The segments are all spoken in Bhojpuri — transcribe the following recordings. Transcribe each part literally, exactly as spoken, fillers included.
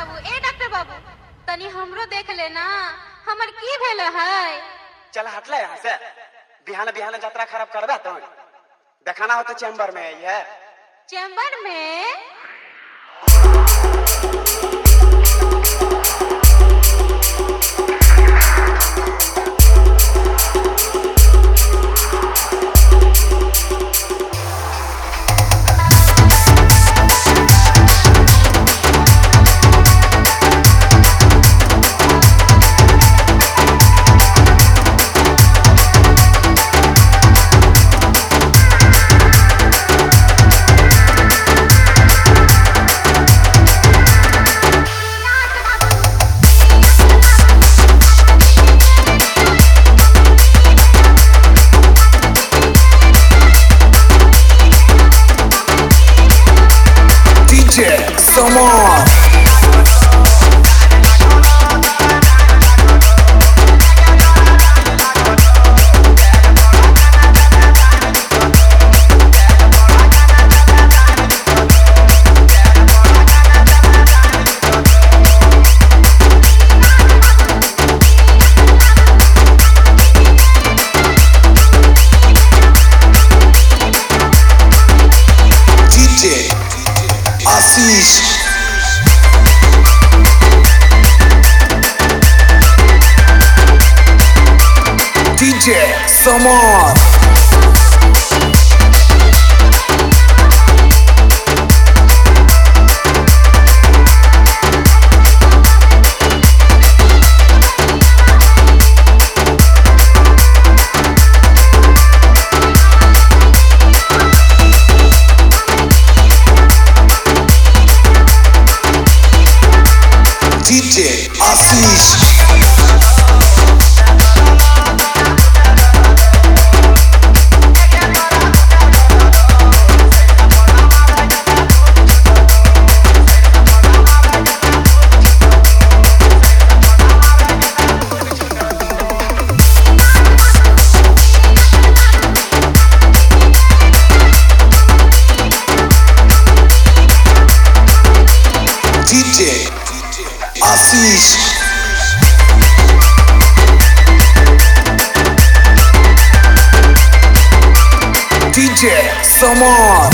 बाबू ए डॉक्टर बाबू तनी हमरो देख लेना हमर की भेल है। चल हटले यहाँ से बिहान बिहान यात्रा खराब करबे तो देखाना हो तो चैम्बर में आई है। चैम्बर में Come on. D J Assis D J Samar D J Assis D J Assis D J Samar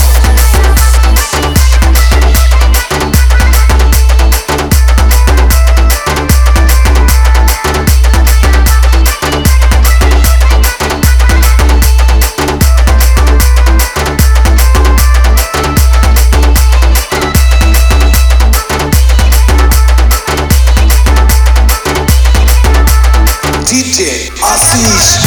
D J Assis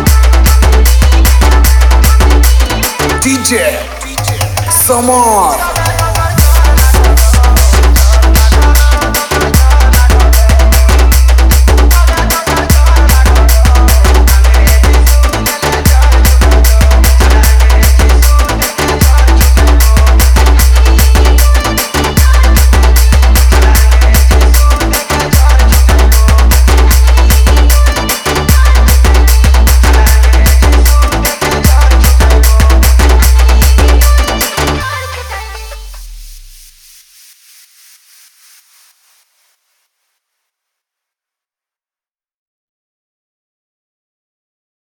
D J Samar